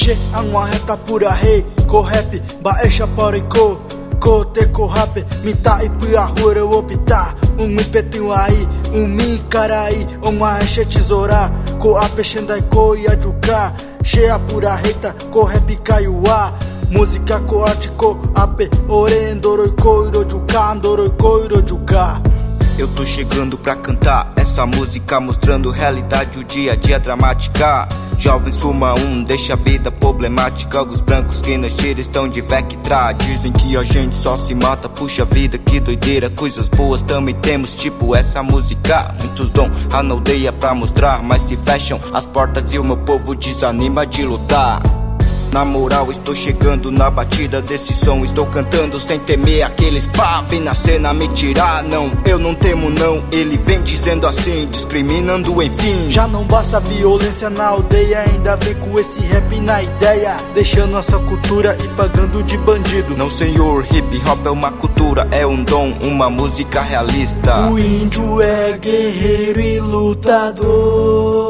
Che angwa reta pura rei, ko rap, baexa para ko te ko rap, mita ipua hura opita, mi petinho aí, mi carai, uma enche tesoura, ko apexenda ko yajuka, cheia pura reta, ko rap caiua, música ko arte ko ape, orendoroi ko irojuka, andoroi ko irojuka. Eu tô chegando pra cantar essa música, mostrando realidade, o dia a dia dramática. Jovens fuma deixa a vida problemática. Os brancos que nas tiras estão de Vectra. Dizem que a gente só se mata, puxa vida, que doideira. Coisas boas também temos, tipo essa música. Muitos dão na aldeia pra mostrar, mas se fecham as portas e o meu povo desanima de lutar. Na moral, estou chegando na batida desse som, estou cantando sem temer aqueles pá, vem na cena me tirar. Não, eu não temo não, ele vem dizendo assim, discriminando enfim. Já não basta violência na aldeia, ainda vem com esse rap na ideia, deixando nossa cultura e pagando de bandido. Não senhor, hip hop é uma cultura, é um dom, uma música realista. O índio é guerreiro e lutador,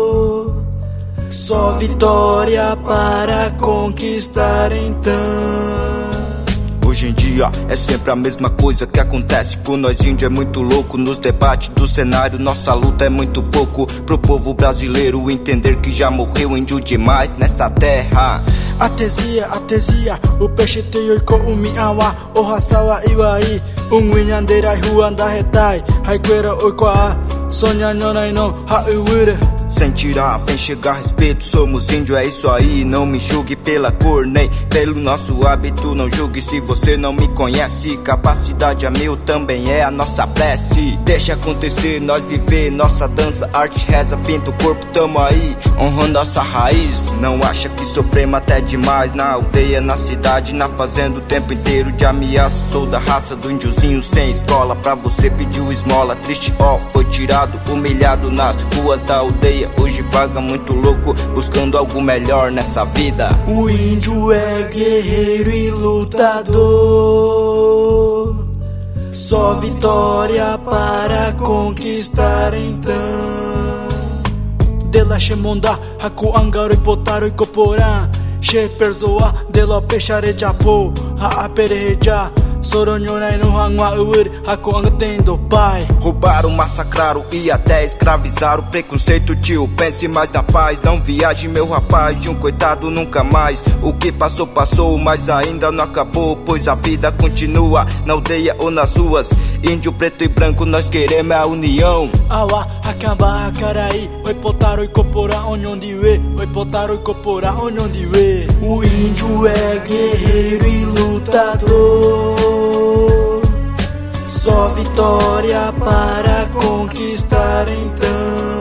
só vitória para conquistar então. Hoje em dia é sempre a mesma coisa que acontece com nós índios, é muito louco. Nos debates do cenário nossa luta é muito pouco, pro povo brasileiro entender que já morreu índio demais nessa terra. Atesia, o peixe te oiko umiawa, o hasawa iwai, winyandeira ruanda retai, haikuera oikoa, sonha nonai no hauira. Sem tirar, vem chegar respeito, somos índio, é isso aí. Não me julgue pela cor, nem pelo nosso hábito. Não julgue se você não me conhece. Capacidade é meu, também é a nossa prece. Deixa acontecer, nós viver nossa dança, arte, reza, pinta o corpo, tamo aí, honrando nossa raiz. Não acha que sofremos até demais, na aldeia, na cidade, na fazenda, o tempo inteiro de ameaça. Sou da raça do índiozinho sem escola, pra você pediu esmola. Triste, ó, foi tirado, humilhado nas ruas da aldeia. Hoje vaga muito louco, buscando algo melhor nessa vida. O índio é guerreiro e lutador, só vitória para conquistar então. Dela shemonda, haku angaro e potaro e coporã, she perzoa, dela peixare japo, ha apereja. Soronhonai no hangwa uir, haku angatendo pai. Roubaram, massacraram e até escravizaram. Preconceito, tio, pense mais na paz. Não viaje, meu rapaz, de um coitado nunca mais. O que passou, passou, mas ainda não acabou, pois a vida continua, na aldeia ou nas ruas. Índio, preto e branco, nós queremos a união. Awa, hakamba, hakarai, oi potaro e copora, onhondiwe, oi potaro e copora, onhondiwe. O índio é guerreiro e lutador, só vitória para conquistar então.